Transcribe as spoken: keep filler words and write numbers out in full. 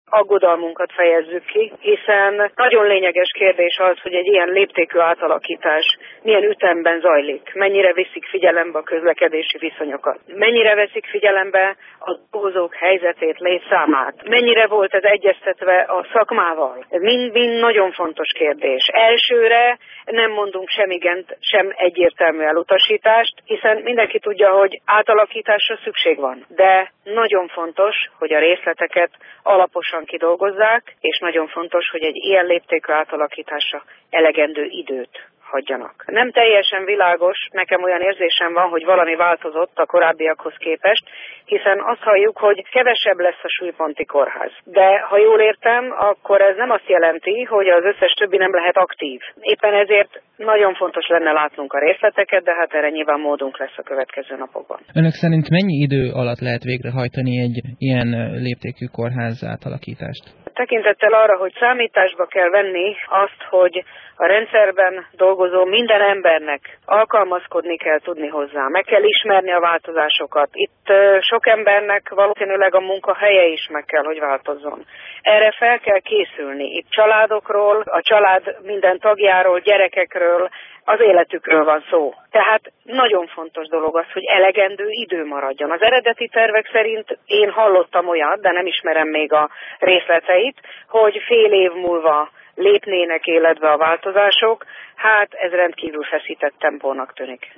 aggodalmunkat fejezzük ki, hiszen nagyon lényeges kérdés az, hogy egy ilyen léptékű átalakítás milyen ütemben zajlik, mennyire viszik figyelembe a közlekedési viszonyokat, mennyire veszik figyelembe a dolgozók helyzetét, létszámát, mennyire volt ez egyeztetve a szakmával. Ez mind-mind nagyon fontos kérdés. Elsőre nem mondunk sem igent, sem egyértelmű elutasítást, hiszen mindenki tudja, hogy átalakításra szükség van. De nagyon fontos, hogy a részleteket alaposan kidolgozzák, és nagyon fontos, hogy egy ilyen léptékű átalakításra elegendő időt hagyjanak. Nem teljesen világos, nekem olyan érzésem van, hogy valami változott a korábbiakhoz képest, hiszen azt halljuk, hogy kevesebb lesz a súlyponti kórház. De ha jól értem, akkor ez nem azt jelenti, hogy az összes többi nem lehet aktív. Éppen ezért nagyon fontos lenne látnunk a részleteket, de hát erre nyilván módunk lesz a következő napokban. Önök szerint mennyi idő alatt lehet végrehajtani egy ilyen léptékű kórház átalakítást? Tekintettel arra, hogy számításba kell venni azt, hogy a rendszerben dolgozó minden embernek alkalmazkodni kell tudni hozzá, meg kell ismerni a változásokat. Itt sok embernek valószínűleg a munkahelye is meg kell, hogy változzon. Erre fel kell készülni. Itt családokról, a család minden tagjáról, gyerekekről, az életükről van szó. Tehát nagyon fontos dolog az, hogy elegendő idő maradjon. Az eredeti tervek szerint én hallottam olyat, de nem ismerem még a részleteit, hogy fél év múlva lépnének életbe a változások. Hát ez rendkívül feszített tempónak tűnik.